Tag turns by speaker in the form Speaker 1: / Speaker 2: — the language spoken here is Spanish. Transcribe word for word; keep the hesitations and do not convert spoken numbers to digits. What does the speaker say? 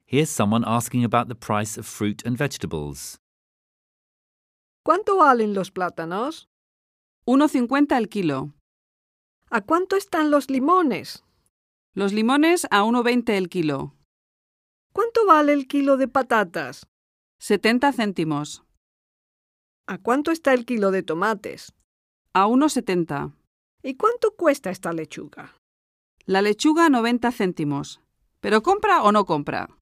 Speaker 1: Here's someone asking about the price of fruit and vegetables.
Speaker 2: ¿Cuánto valen los plátanos?
Speaker 3: uno cincuenta el kilo.
Speaker 2: ¿A cuánto están los limones?
Speaker 3: Los limones a uno veinte el kilo.
Speaker 2: ¿Cuánto vale el kilo de patatas?
Speaker 3: setenta céntimos.
Speaker 2: ¿A cuánto está el kilo de tomates?
Speaker 3: A uno setenta.
Speaker 2: ¿Y cuánto cuesta esta lechuga?
Speaker 3: La lechuga noventa céntimos. ¿Pero compra o no compra?